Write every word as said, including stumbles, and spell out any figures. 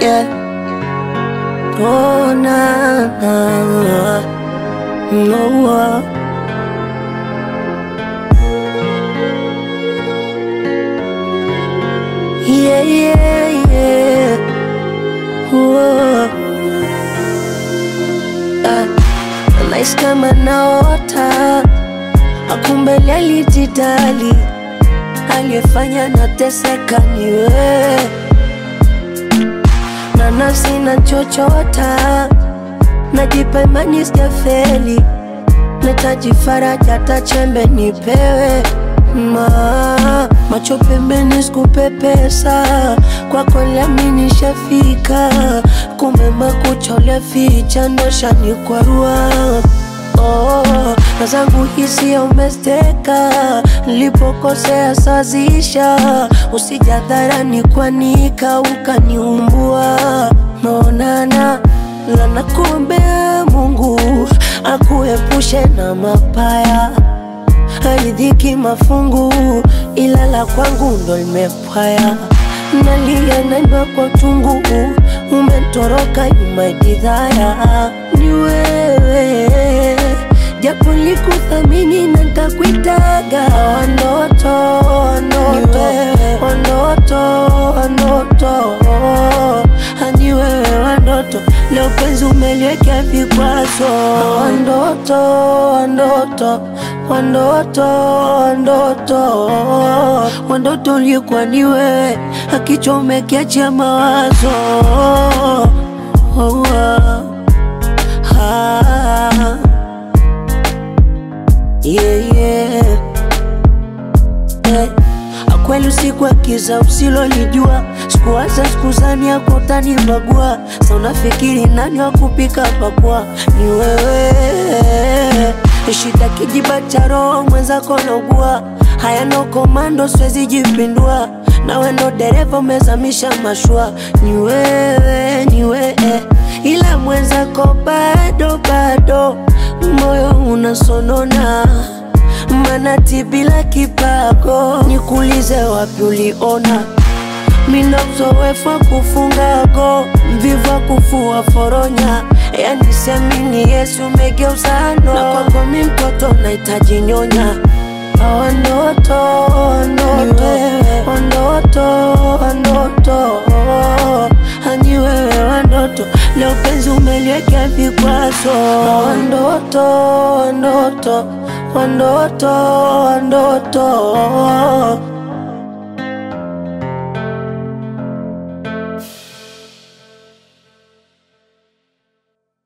yeah. Oh na na, no. Yeah, yeah, yeah. Whoa. Ah, nice kama naota, akumbe alijidali, aliyefanya nateseka ni wewe. Na nafsi na chochota, najipa imani sijafeli, nahitaji faraja hata chembe nipewe. Ma, macho pembeni sikupepesa, kwako niliamini nishafika, kumbe makucha uliyaficha ndo shanikwarua. Oh, na zangu hisia umesteka, nilipokosea sazisha, usijadharani kwanika ukaniumbua. Maonana la nakuombea Mungu akuepushe na mapaya, haridhiki mafungu ila la kwangu ndo limepwaya. Nalia naimba kwa chungu, umetoroka nyuma jidhaya. Ni wewe japo likuthamini na nitakuitaga wanoto, wanoto, wanoto, wanoto. Hani wewe wanoto, leo penzi umeliwekea vikwazo. Wanoto, wanoto, wanoto, wanoto, wanoto ulikuwa ni wewe, akichomekea mawazo. Oh, oh, ah. Yeah, yeah, yeah. Akweli usiku akiza usilolijua, sikuwaza sikuzani yako utanibagua. Sa unafikiri nani wa kupika pakua? Ni wewe. Shida kijiba cha roho mwenzako naugua, haya no komando siwezi jipindua, na wendo dereva umezamisha mashua. Ni wewe, ni wewe, ila mwenzako bado bado moyo unasonona, manati bila kipago. Nikuulize wapi uliona, mina uzoefu wa kufunga go, mvivu wa kufua foronya. Yani siamini Yesu umegeuza no, na kwako mi mtoto nahitaji nyonya. Wanoto, wanoto, wanoto, wanoto. Hani wewe wanoto, leo penzi umeliwekea vikwazo. Wanoto, wanoto, wanoto, wanoto.